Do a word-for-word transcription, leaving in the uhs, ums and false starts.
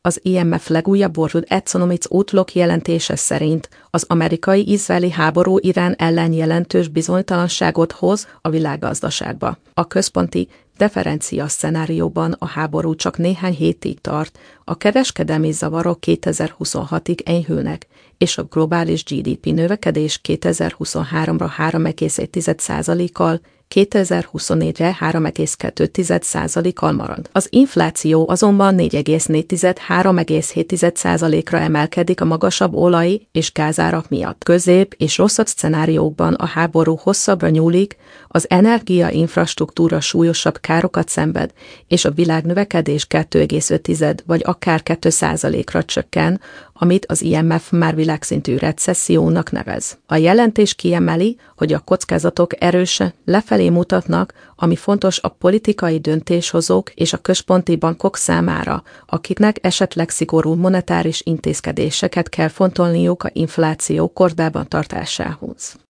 Az I M F legújabb World Economic Outlook jelentése szerint az amerikai-izraeli háború Irán ellen jelentős bizonytalanságot hoz a világgazdaságba. A központi differencia szenárióban a háború csak néhány hétig tart, a kereskedelmi zavarok kétezer-huszonhatig enyhülnek, és a globális G D P növekedés kétezer-huszonháromra három egész egy százalékkal, kétezer-huszonnégyre három egész kettő százalékkal marad. Az infláció azonban négy egész négy-három egész hét százalékra emelkedik a magasabb olaj- és gázárak miatt. Közép- és rosszabb szenáriókban a háború hosszabbra nyúlik, az energiainfrastruktúra súlyosabb károkat szenved, és a világ növekedés kettő egész öt vagy akár két százalékra csökken, amit az I M F már világszintű recessziónak nevez. A jelentés kiemeli, hogy a kockázatok erősen lefelé mutatnak, ami fontos a politikai döntéshozók és a központi bankok számára, akiknek esetleg szigorú monetáris intézkedéseket kell fontolniuk a infláció kordában tartásához.